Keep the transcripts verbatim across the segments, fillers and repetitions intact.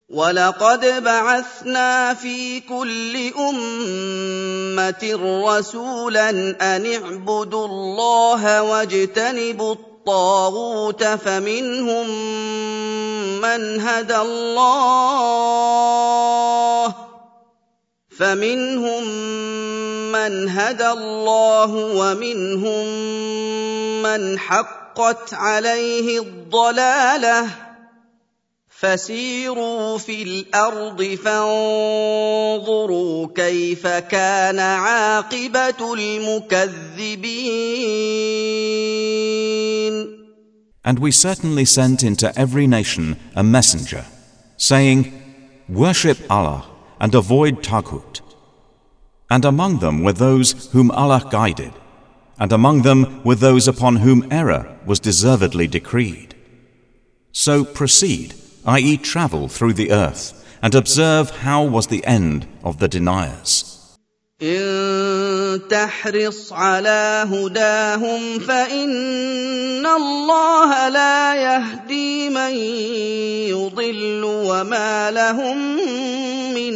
وَلَقَدْ بَعَثْنَا فِي كُلِّ أُمَّةٍ رَّسُولًا أَنِ اعْبُدُوا اللَّهَ وَاجْتَنِبُوا الطَّاغُوتَ فَمِنْهُم مَّنْ هَدَى اللَّهُ فَمِنْهُم مَّنْ هَدَى اللَّهُ وَمِنْهُم مَّنْ حَقَّتْ عَلَيْهِ الضَّلَالَةُ فَسِيرُوا فِي الْأَرْضِ فَانظُرُوا كَيْفَ كَانَ عَاقِبَةُ الْمُكَذِّبِينَ. And we certainly sent into every nation a messenger, saying, Worship Allah and avoid Taghut. And among them were those whom Allah guided, and among them were those upon whom error was deservedly decreed. So proceed, that is travel through the earth, and observe how was the end of the deniers. إن تحرص على هداهم فإن الله لا يهدي من يضل وما لهم من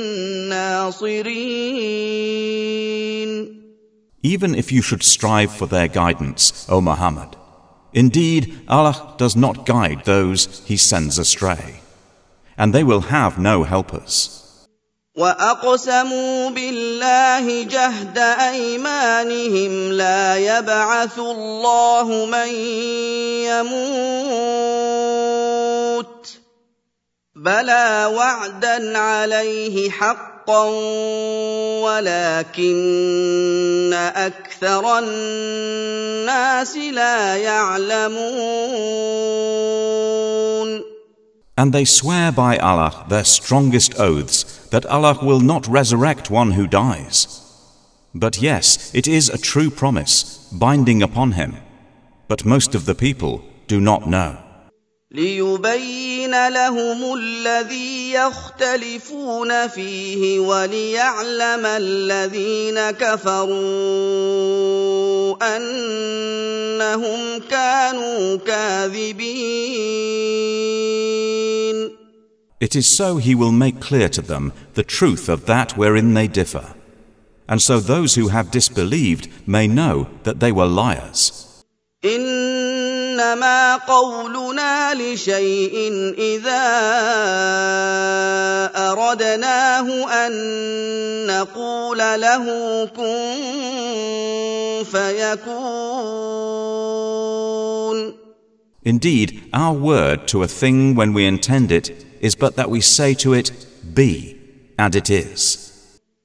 ناصرين. Even if you should strive for their guidance, O Muhammad, indeed Allah does not guide those He sends astray, and they will have no helpers. وَأَقْسَمُوا بِاللَّهِ جَهْدَ أَيْمَانِهِمْ لَا يَبْعَثُ اللَّهُ مَن يَمُوتُ بَلَىٰ وَعْدًا عَلَيْهِ حَقًّا وَلَٰكِنَّ أَكْثَرَ النَّاسِ لَا يَعْلَمُونَ. And they swear by Allah their strongest oaths that Allah will not resurrect one who dies. But yes, it is a true promise, binding upon him. But most of the people do not know. لِيُبَيِّنَ لَهُمُ الَّذِي يَخْتَلِفُونَ فِيهِ وَلِيَعْلَمَ الَّذِينَ كَفَرُوا أَنَّهُمْ كَانُوا كَاذِبِينَ. It is so He will make clear to them the truth of that wherein they differ, and so those who have disbelieved may know that they were liars. إنما قولنا لشيء إذا أردناه أن نقول له كن فيكون. Indeed, our word to a thing when we intend it is but that we say to it, Be, and it is.